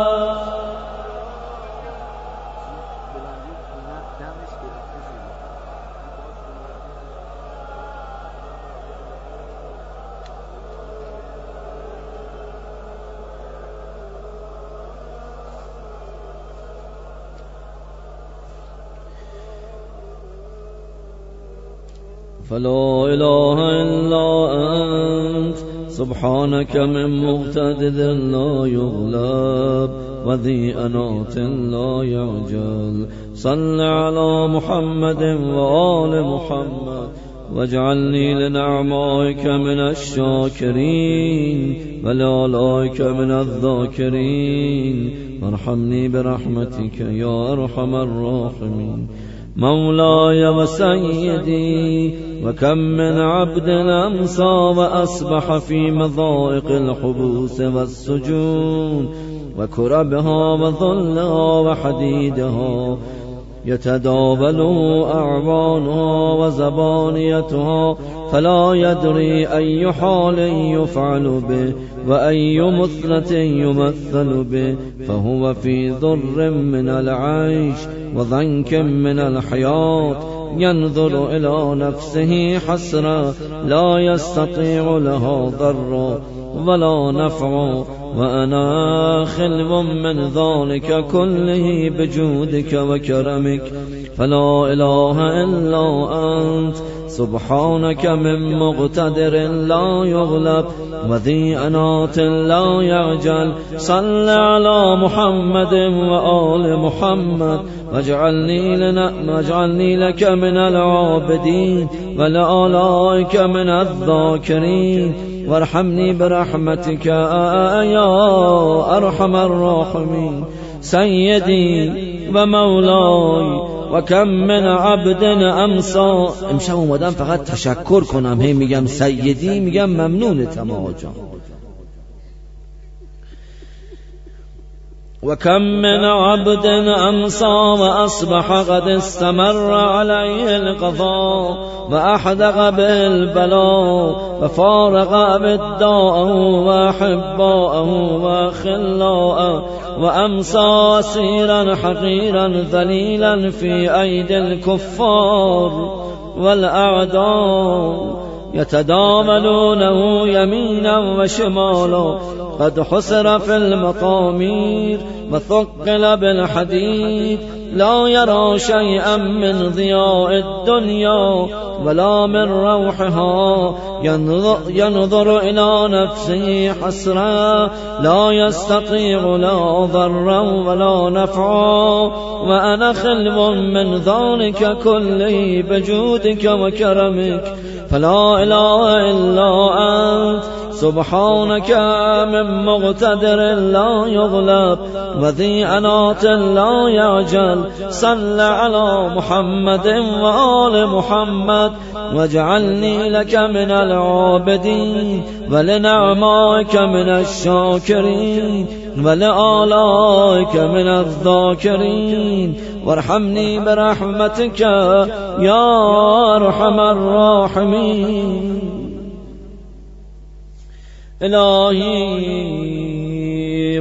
فلا إله إلا أنت سبحانك من مقتدر لا يغلب وذي أنات لا يعجل صل على محمد وآل محمد واجعلني لنعمائك من الشاكرين ولآلائك من الذاكرين وارحمني برحمتك يا أرحم الراحمين. مولاي وسيدي وكم من عبد أمسى وأصبح في مضائق الحبوس والسجون وكربها وظلها وحديدها يتداول أعوانها وزبانيتها فلا يدري أي حال يفعل به وأي مثلة يمثل به، فهو في ضر من العيش وضنك من الحياة ينظر إلى نفسه حسرا لا يستطيع لها ضرا ولا نفعا، وأنا خلو من ذلك كله بجودك وكرمك، فلا إله إلا أنت سبحانك من مقتدر لا يغلب وذي أنات لا يعجل. صل على محمد وآل محمد واجعلني لك من العابدين ولآلائك من الذاكرين، وارحمني برحمتك يا أرحم الراحمين. سيدي ومولاي وكم من عبد امسا، امشب اومدم فقط تشکر کنم، هی میگم سیدی میگم ممنونتم آقا جان. وكم من عبد أمسى وأصبح قد استمر عليه القضاء وأحدق به البلاء وفارق أبداءه وأحباءه وخلاءه، وأمسى أسيرا حقيرا ذليلا في أيدي الكفار والأعداء يتداولونه يمينا وشمالا، قد حسر في المقامير وثقل بالحديد، لا يرى شيئا من ضياء الدنيا ولا من روحها، ينظر إلى نفسه حسرا لا يستطيع لا ضرا ولا نفعا، وأنا خلو من ذلك كله بجودك وكرمك، فلا إله إلا أنت سبحانك من مقتدر لا يغلب وذي أنات لا يعجل. صل على محمد وآل محمد واجعلني لك من العابدين ولنعمائك من الشاكرين ولآلائك من الذاكرين، وارحمني برحمتك يا أرحم الراحمين. إلهي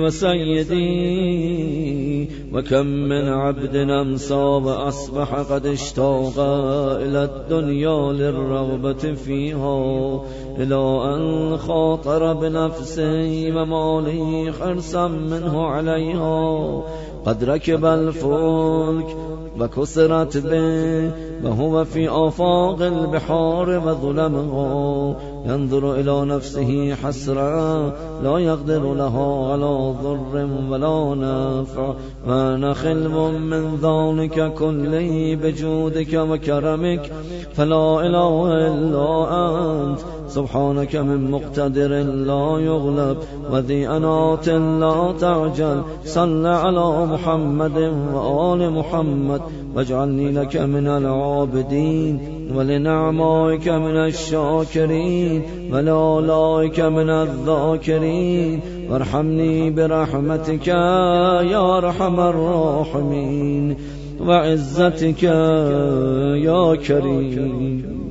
وسيدي وكم من عبد أمسى وأصبح قد اشتاق إلى الدنيا للرغبة فيها، إلى أن خاطر بنفسه وماله حرصا منه عليها، قد ركب الفلك وكسرت به وهو في آفاق البحار وظلمها، ينظر إلى نفسه حسرا لا يقدر لها على ضر ولا نفع، وأنا خلو من ذلك كله بجودك وكرمك، فلا إله إلا أنت سبحانك من مقتدر لا يغلب وذي أنات لا تعجل. صل على محمد وآل محمد واجعلني لك من العابدين ولنعمائك من الشاكرين ولآلائك من الذاكرين، وارحمني برحمتك يا أرحم الراحمين، وعزتك يا كريم.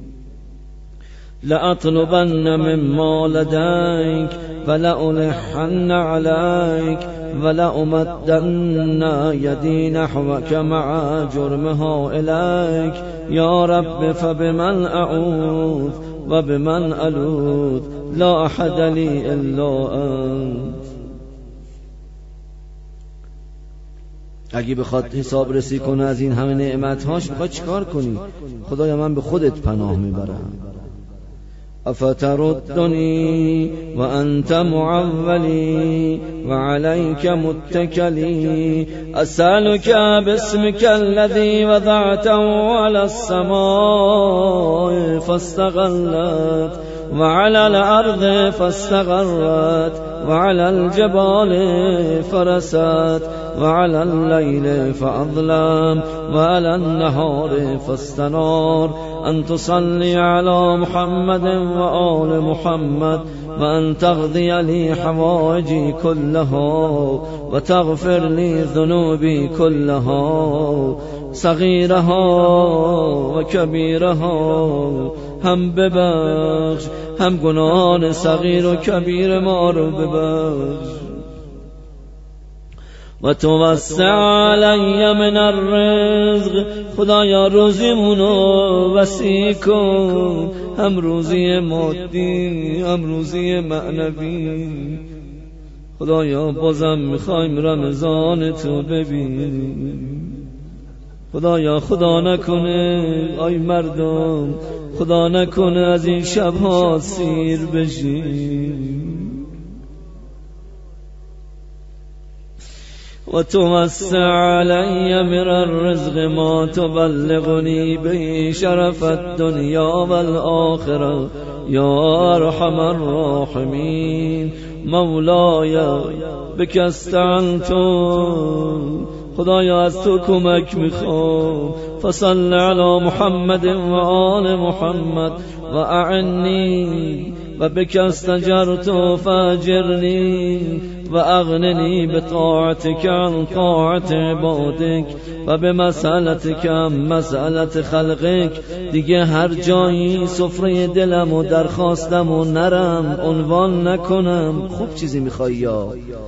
لأطلبن مما لديك فلألحن عليك ولأمدن يدي نحوك مع جرمها إليك، يا رب فبمن أعوذ وبمن ألوذ لا أحد لي إلا أنت. اگه بخواد حساب رسی کنه از این همه نعمتهاش، بخواد چیکار کنی؟ خدایا من به خودت پناه میبرم. افتردنی و انت معولی و علیک متکلی، اسألک باسمک الذی وضعته علی السماء فاستقلت وعلى الأرض فاستقرت وعلى الجبال فرست وعلى الليل فأظلم وعلى النهار فاستنار، أن تصلي على محمد وآل محمد، وأن تقضي لي حوائجي كلها وتغفر لي ذنوبي كلها صغيرها وكبيرها، هم ببخش هم گناهان صغیر و کبیر ما رو ببخش. و توسع علی من الرزق، خدایا روزیمونو وسیع کن، هم روزی مادی هم روزی معنوی. خدایا بازم میخوایم رمضان تو ببینیم. خدایا خدا نکنه آی مردم، خدا نکنه از این شبها سیر بشیم. و توسع علی من الرزق ما تبلغنی به شرف الدنیا والآخرة یا ارحم الراحمین. مولای بک استعنت، خدایا از تو کمک میخوام. فصل علی محمد و آل محمد و اعنی و بک استجرت فاجرنی و اغننی بطاعتک عن طاعت عبادک و بمسألتک عن مسألت خلقک. دیگه هر جایی سفره دلم و درخواستم و نرم عنوان نکنم. خوب چیزی میخوایی یا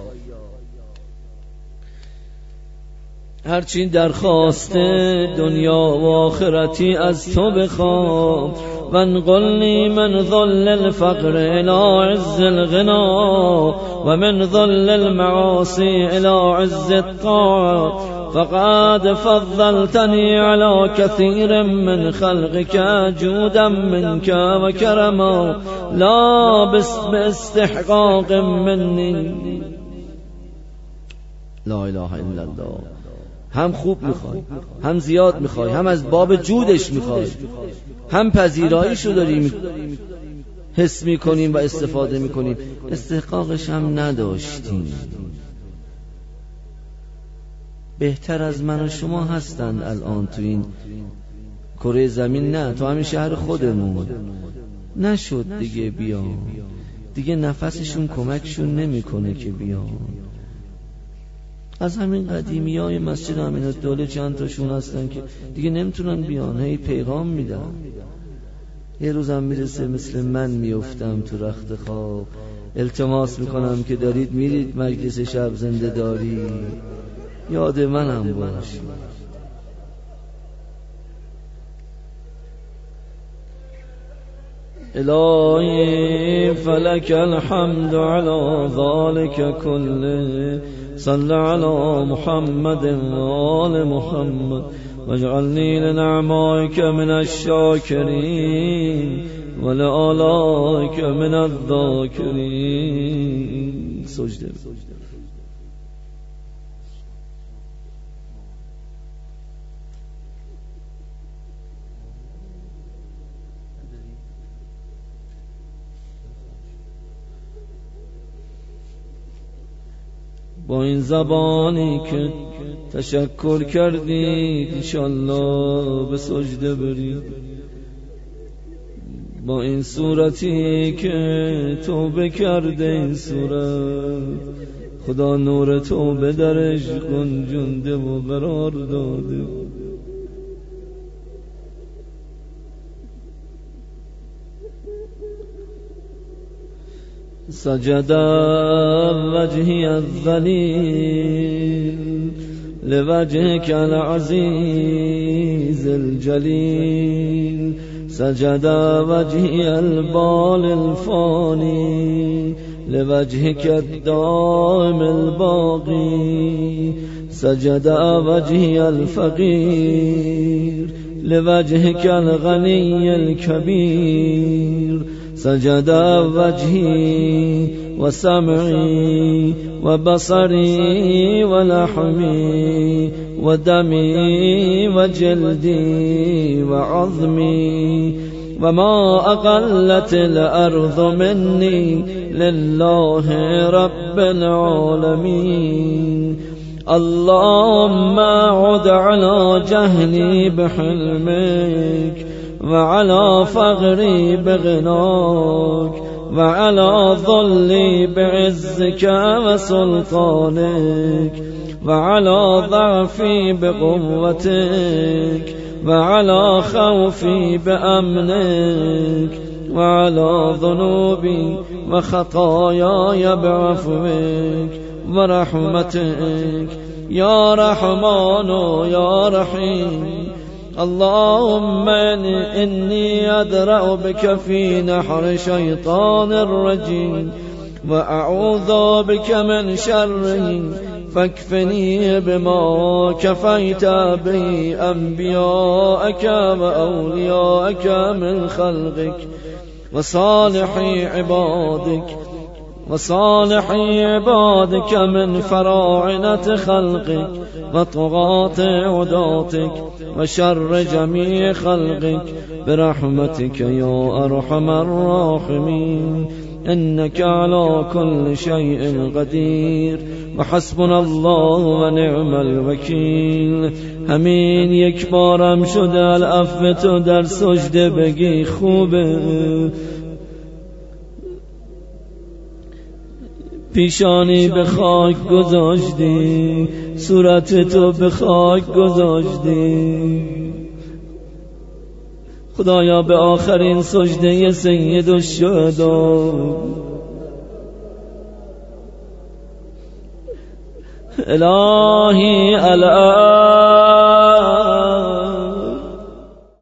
هرچی درخواست دنیا و آخرتی از تو بخوام. وانقلنی من ذل الفقر الى عز الغنا و من ذل المعاصی الى عز الطاعة، فقد فضلتنی على كثير من خلقك جودا منك و کرما لا باستحقاق منی. لا اله الا الله. هم خوب میخوای، هم زیاد میخوای، هم از باب جودش میخوای، هم پذیراییشو داریم حس میکنیم و استفاده میکنیم. استحقاقش هم نداشتیم. بهتر از من و شما هستند الان تو این کره زمین، نه تو همین شهر خودمون. نشد دیگه بیان، دیگه نفسشون کمکشون نمیکنه که بیان. از همین قدیمی های مسجد امین‌الدوله چند تاشون هستن که دیگه نمیتونن بیان، هی پیغام میدن. یه روزم میرسه مثل من میافتم تو رخت خواب، التماس میکنم که دارید میرید مجلس شب زنده داری، یاد منم باش. الهی فلک الحمد علی ذلك كله، صل علی محمد و آل محمد واجعلنی لنعمائك من الشاکرین و لآلائك من الذاکرین. سجده. با این زبانی که تشکر کردید انشالله به سجده برید. با این صورتی که توبه کرده این صورت، خدا نور توبه درش گنجونده و قرار داده. سجد وجهي الذليل لوجهك العزيز الجليل، سجد وجهي البال الفاني لوجهك الدائم الباقي، سجد وجهي الفقير لوجهك الغني الكبير سجد وجهي وسمعي وبصري ولحمي ودمي وجلدي وعظمي وما أقلت الأرض مني لله رب العالمين. اللهم عد على جهلي بحلمك وعلى فقري بغناك وعلى ظلي بعزك وسلطانك وعلى ضعفي بقوتك وعلى خوفي بأمنك وعلى ذنوبي وخطاياي بعفوك ورحمتك يا رحمن يا رحيم. اللهم إني أدرأ بك في نحر شيطان الرجيم وأعوذ بك من شره فاكفني بما كفيت به أنبياءك وأولياءك من خلقك وصالح عبادك من فراعنة خلقك وطغاة عداتك وشر جميع خلقك برحمتك يا أرحم الراحمين. إنك على كل شيء قدير وحسبنا الله ونعم الوکیل. همین یک بارم شده العفو تو در سجده بگی خوبه. پیشانی به خاک گذاشتی، صورت تو به خاک گذاشتی. خدایا به آخرین سجده سید الشهدا الهی الان